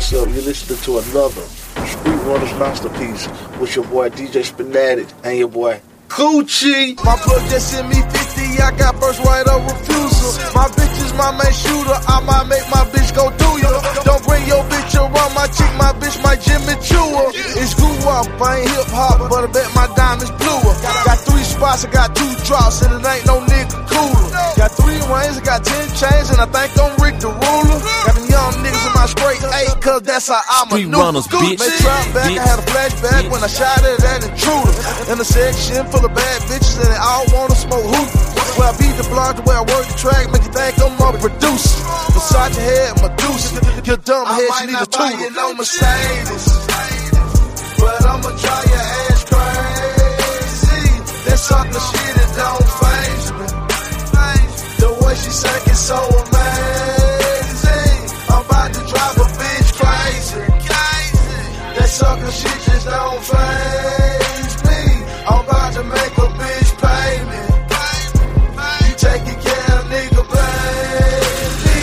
what's up? You're listening to another Street Runners Masterpiece with your boy DJ Spinatic and your boy Coochie. My plug just sent me 50, I got first right of refusal. My bitch is my main shooter, I might make my bitch go do ya. Don't bring your bitch around my chick, my bitch my Jimmy Chua. It's grew up, I ain't hip hop, but I bet my diamonds bluer. Got 3 spots, I got 2 drops, and it ain't no nigga cooler. Got 3 rings, I got 10 chains, and I think I'm Rick the Ruler. Got them young niggas in my straight 8, cause that's how I'm a new Runners, bitch. Made trap back, I had a flashback when I shot at an intruder. In a section full of bad bitches, and they all wanna smoke hoop. Where I beat the block, the way I work the track, make you think I'm a producer. Beside your head, Medusa. Your dumb head, you need a tutor. I might not buy you no Mercedes, but I'ma drive your ass crazy. That sucker shit, it don't faze me. The way she sank is so amazing. I'm about to drive a bitch crazy. That sucker shit just don't faze me. I'm about to make a bitch pay me. You taking care of nigga, baby.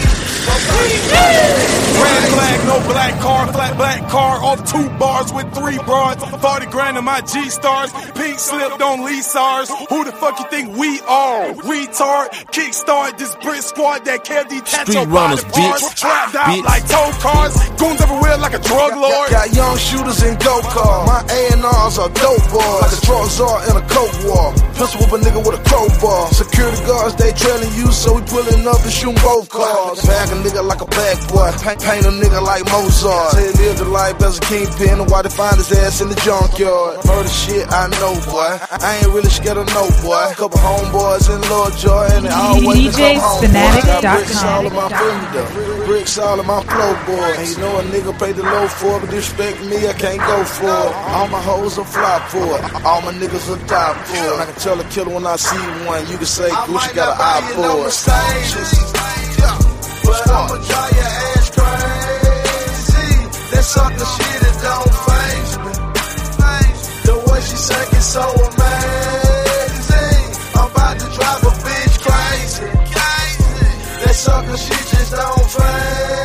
Red flag, no black car, flat black car, off 2 bars with 3 broads, 40 grand in my G-stars, pink slipped on Leasars. Who the fuck you think we are? Retard, kickstart this brick squad that can't detach Street your Runners, body parts. bitch. Trapped out Bitch. like tow cars, goons everywhere like a drug lord. Got young shooters in go-kart. My A&Rs are dope boys. Like a truck czar in a coke war. Pistol whip a nigga with a crowbar. Security guards, they trailing you, so we pulling up and shooting both cars. Bag a nigga like a black boy. Paint a nigga like Mozart. Say he lived a life as a kingpin, and why they find his ass in the junkyard. Murder shit, I know, boy. I ain't really scared of no boy. Couple homeboys in Lovejoy, and they always come home. Got bricks all in my fender, bricks all in my floorboards. And you know a nigga paid the low for it, but disrespect me, I can't go for it. All my hoes will fly for it. All my niggas will die for it. I can tell a killer when I see one. You can say Gucci got an eye for it. But I'ma drive your ass crazy. That sucker shit, it don't faze me. The way she sank is so amazing. I'm about to drive a bitch crazy. That sucker shit just don't faze me.